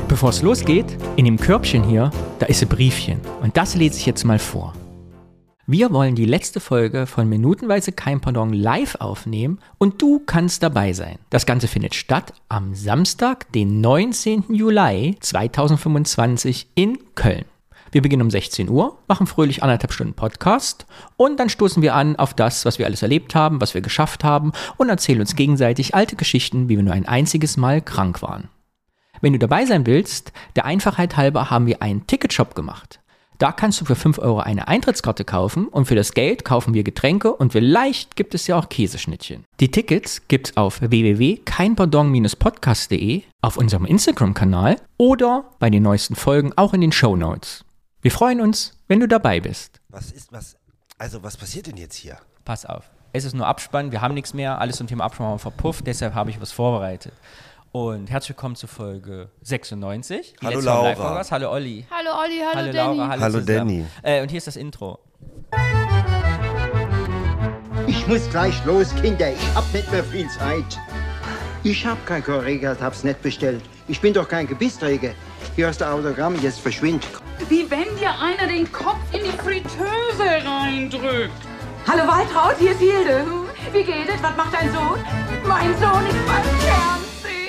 Bevor es losgeht, in dem Körbchen hier, da ist ein Briefchen. Und das lese ich jetzt mal vor. Wir wollen die letzte Folge von Minutenweise Kein Pardon live aufnehmen und du kannst dabei sein. Das Ganze findet statt am Samstag, den 19. Juli 2025 in Köln. Wir beginnen um 16 Uhr, machen fröhlich 1,5 Stunden Podcast und dann stoßen wir an auf das, was wir alles erlebt haben, was wir geschafft haben und erzählen uns gegenseitig alte Geschichten, wie wir nur ein einziges Mal krank waren. Wenn du dabei sein willst, der Einfachheit halber haben wir einen Ticketshop gemacht. Da kannst du für 5 Euro eine Eintrittskarte kaufen und für das Geld kaufen wir Getränke und vielleicht gibt es ja auch Käseschnittchen. Die Tickets gibt's auf www.keinpardon-podcast.de, auf unserem Instagram-Kanal oder bei den neuesten Folgen auch in den Shownotes. Wir freuen uns, wenn du dabei bist. Was passiert denn jetzt hier? Pass auf, es ist nur Abspann, wir haben nichts mehr, alles zum Thema Abspann haben wir verpufft, deshalb habe ich was vorbereitet. Und herzlich willkommen zu Folge 96. Hallo Laura. Hallo Olli. Hallo Olli, hallo Laura, Danny. hallo Hallo zusammen. Danny. Und hier ist das Intro. Ich muss gleich los, Kinder. Ich hab nicht mehr viel Zeit. Ich hab kein Korregat, hab's nicht bestellt. Ich bin doch kein Gebissträger. Hier hast du Autogramm, jetzt verschwind. Wie wenn dir einer den Kopf in die Fritteuse reindrückt. Hallo Waltraud, hier ist Hilde. Wie geht es? Was macht dein Sohn? Mein Sohn ist beim Fernsehen.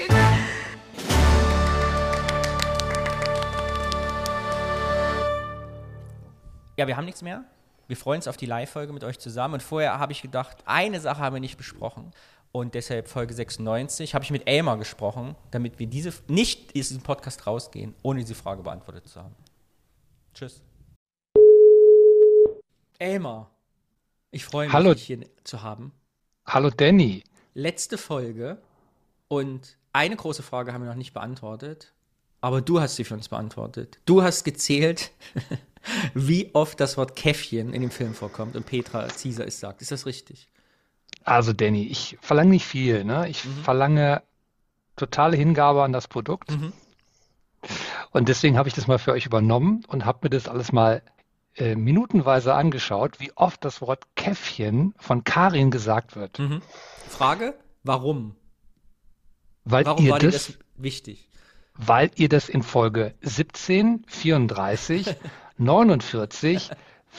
Ja, wir haben nichts mehr. Wir freuen uns auf die Live-Folge mit euch zusammen. Und vorher habe ich gedacht, eine Sache haben wir nicht besprochen. Und deshalb Folge 96 habe ich mit Elmar gesprochen, damit wir nicht diesen Podcast rausgehen, ohne diese Frage beantwortet zu haben. Tschüss. Elmar, ich freue mich, dich hier zu haben. Hallo Danny. Letzte Folge und eine große Frage haben wir noch nicht beantwortet, aber du hast sie für uns beantwortet. Du hast gezählt, wie oft das Wort Käffchen in dem Film vorkommt und Petra Zieser es sagt. Ist das richtig? Also Danny, ich verlange nicht viel, ne? Ich verlange totale Hingabe an das Produkt. Und deswegen habe ich das mal für euch übernommen und habe mir das alles mal minutenweise angeschaut, wie oft das Wort Käffchen von Karin gesagt wird. Frage, warum? Warum war dir das wichtig? Weil ihr das in Folge 17, 34, 49,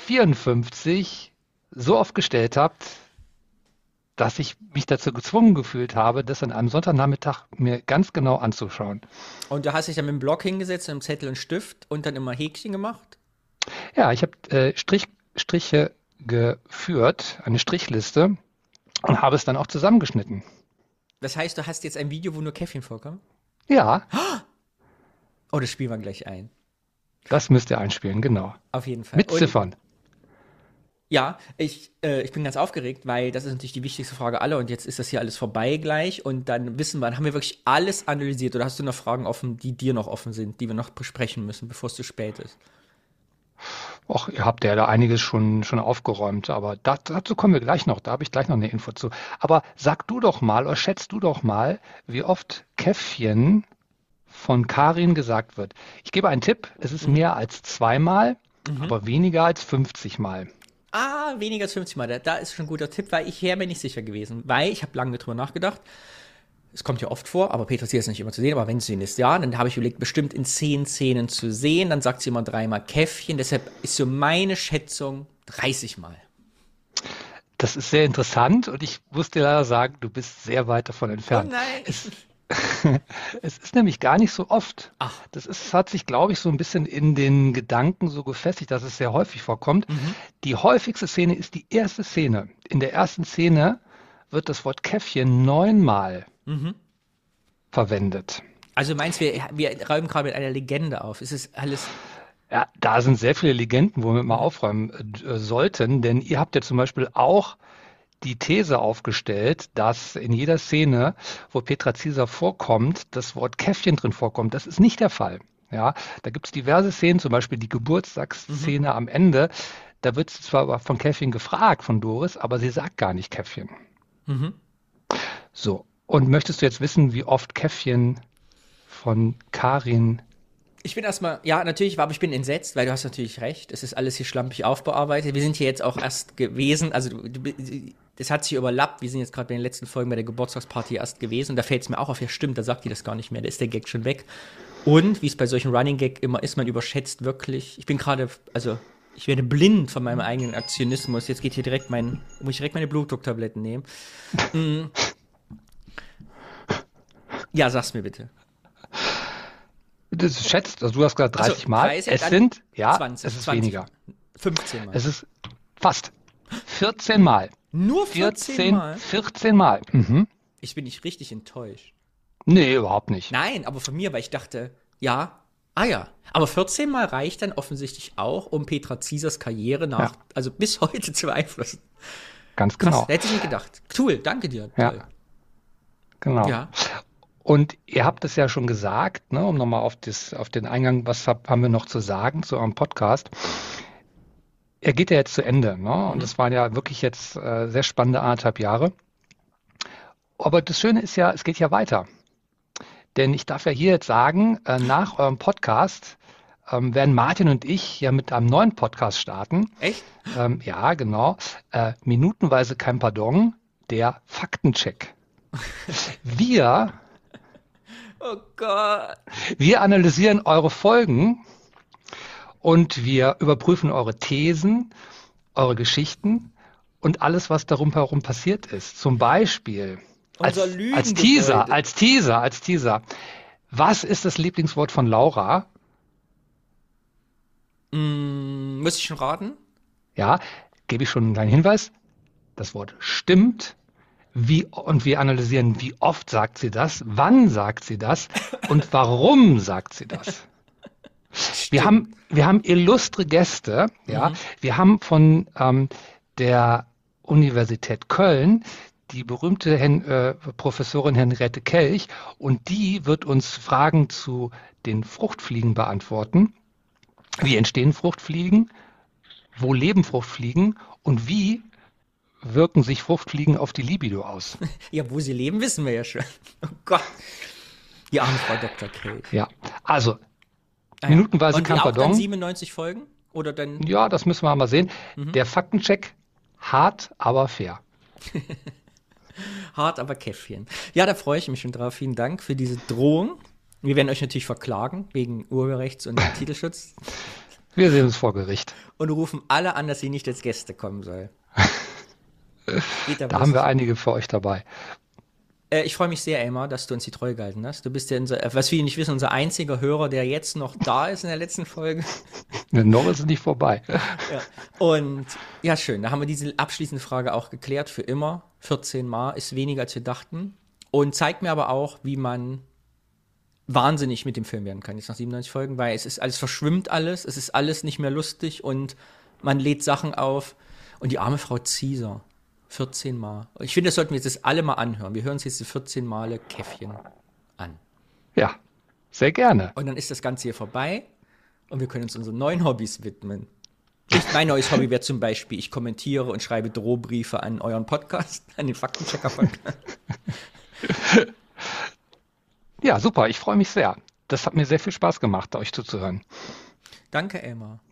54 so oft gestellt habt, dass ich mich dazu gezwungen gefühlt habe, das an einem Sonntagnachmittag mir ganz genau anzuschauen. Und du hast dich dann mit dem Block hingesetzt, mit einem Zettel und Stift und dann immer Häkchen gemacht? Ja, ich habe Striche geführt, eine Strichliste, und habe es dann auch zusammengeschnitten. Das heißt, du hast jetzt ein Video, wo nur Käffchen vorkommen? Ja. Oh, das spielen wir gleich ein. Das müsst ihr einspielen, genau. Auf jeden Fall. Mit Ziffern. Ja, ich bin ganz aufgeregt, weil das ist natürlich die wichtigste Frage aller und jetzt ist das hier alles vorbei gleich und dann haben wir wirklich alles analysiert oder hast du noch Fragen offen, die dir noch offen sind, die wir noch besprechen müssen, bevor es zu spät ist? Och, ihr habt ja da einiges schon aufgeräumt, aber dazu kommen wir gleich noch, da habe ich gleich noch eine Info zu. Aber sag du doch mal oder schätzt du doch mal, wie oft Käffchen von Karin gesagt wird. Ich gebe einen Tipp, es ist mehr als 2-mal, aber weniger als 50 Mal. Ah, weniger als 50 Mal. Da ist schon ein guter Tipp, weil ich wäre mir nicht sicher gewesen. Weil ich habe lange drüber nachgedacht. Es kommt ja oft vor, aber Petra ist nicht immer zu sehen. Aber wenn sie ihn ist, ja, dann habe ich überlegt, bestimmt in 10 Szenen zu sehen. Dann sagt sie immer 3-mal Käffchen. Deshalb ist so meine Schätzung 30 Mal. Das ist sehr interessant und ich muss dir leider sagen, du bist sehr weit davon entfernt. Oh nein. Es ist nämlich gar nicht so oft. Ach. Hat sich, glaube ich, so ein bisschen in den Gedanken so gefestigt, dass es sehr häufig vorkommt. Die häufigste Szene ist die erste Szene. In der ersten Szene wird das Wort Käffchen 9-mal verwendet. Also meinst du, wir räumen gerade mit einer Legende auf? Ist es alles... Ja, da sind sehr viele Legenden, wo wir mal aufräumen sollten, denn ihr habt ja zum Beispiel auch die These aufgestellt, dass in jeder Szene, wo Petra Zieser vorkommt, das Wort Käffchen drin vorkommt. Das ist nicht der Fall. Ja, da gibt es diverse Szenen, zum Beispiel die Geburtstagsszene am Ende. Da wird sie zwar von Käffchen gefragt, von Doris, aber sie sagt gar nicht Käffchen. So, und möchtest du jetzt wissen, wie oft Käffchen von Karin... Ich bin erstmal, ja, natürlich, aber ich bin entsetzt, weil du hast natürlich recht. Es ist alles hier schlampig aufbearbeitet. Wir sind hier jetzt auch erst gewesen, also das hat sich überlappt. Wir sind jetzt gerade bei den letzten Folgen bei der Geburtstagsparty erst gewesen und da fällt es mir auch auf, ja stimmt, da sagt die das gar nicht mehr, da ist der Gag schon weg. Und wie es bei solchen Running Gag immer ist, man überschätzt wirklich. Ich bin gerade, also ich werde blind von meinem eigenen Aktionismus. Jetzt geht hier direkt muss ich direkt meine Blutdrucktabletten nehmen. Ja, sag's mir bitte. Das schätzt, also du hast gesagt 30 Mal. 30, es sind, 20, es ist 20, weniger. 15 Mal. Es ist fast 14 Mal. Nur 14 Mal? 14 Mal. Mhm. Ich bin nicht richtig enttäuscht. Nee, überhaupt nicht. Nein, aber von mir, weil ich dachte, ja. Aber 14 Mal reicht dann offensichtlich auch, um Petra Ziesers Karriere also bis heute zu beeinflussen. Ganz genau. Krass, hätte ich nicht gedacht. Cool, danke dir. Ja. Toll. Genau. Ja. Und ihr habt es ja schon gesagt, ne, um nochmal auf den Eingang, was haben wir noch zu sagen zu eurem Podcast? Er geht ja jetzt zu Ende, ne? Und es waren ja wirklich jetzt sehr spannende 1,5 Jahre. Aber das Schöne ist ja, es geht ja weiter. Denn ich darf ja hier jetzt sagen, nach eurem Podcast werden Martin und ich ja mit einem neuen Podcast starten. Echt? Ja, genau. Minutenweise kein Pardon, der Faktencheck. Oh Gott. Wir analysieren eure Folgen und wir überprüfen eure Thesen, eure Geschichten und alles, was darum herum passiert ist. Zum Beispiel als Teaser. Was ist das Lieblingswort von Laura? Muss ich schon raten? Ja, gebe ich schon einen kleinen Hinweis. Das Wort stimmt. Und wir analysieren, wie oft sagt sie das, wann sagt sie das und warum sagt sie das. Wir haben illustre Gäste, ja. Wir haben von der Universität Köln die berühmte Professorin Henriette Kelch und die wird uns Fragen zu den Fruchtfliegen beantworten. Wie entstehen Fruchtfliegen? Wo leben Fruchtfliegen? Und wie wirken sich Fruchtfliegen auf die Libido aus? Ja, wo sie leben, wissen wir ja schon. Oh Gott. Die arme Frau Dr. Kelch. Ja, also minutenweise und kein auch Pardon. dann 97 Folgen? Oder dann? Ja, das müssen wir mal sehen. Der Faktencheck, hart, aber fair. Hart, aber Käffchen. Ja, da freue ich mich schon drauf. Vielen Dank für diese Drohung. Wir werden euch natürlich verklagen wegen Urheberrechts- und Titelschutz. Wir sehen uns vor Gericht. Und rufen alle an, dass sie nicht als Gäste kommen soll. Da haben wir einige für euch dabei. Ich freue mich sehr, Elmar, dass du uns die Treue gehalten hast. Du bist ja, was viele nicht wissen, unser einziger Hörer, der jetzt noch da ist in der letzten Folge. Noch ist es nicht vorbei. Ja. Und ja, schön. Da haben wir diese abschließende Frage auch geklärt für immer. 14 Mal ist weniger, als wir dachten. Und zeigt mir aber auch, wie man wahnsinnig mit dem Film werden kann, jetzt nach 97 Folgen, weil es ist alles verschwimmt alles, es ist alles nicht mehr lustig und man lädt Sachen auf. Und die arme Frau Zieser. 14 Mal. Ich finde, das sollten wir jetzt das alle mal anhören. Wir hören uns jetzt die 14 Male Käffchen an. Ja, sehr gerne. Und dann ist das Ganze hier vorbei und wir können uns unseren neuen Hobbys widmen. Mein neues Hobby wäre zum Beispiel, ich kommentiere und schreibe Drohbriefe an euren Podcast, an den Faktenchecker-Podcast. Ja, super. Ich freue mich sehr. Das hat mir sehr viel Spaß gemacht, euch zuzuhören. Danke, Elmar.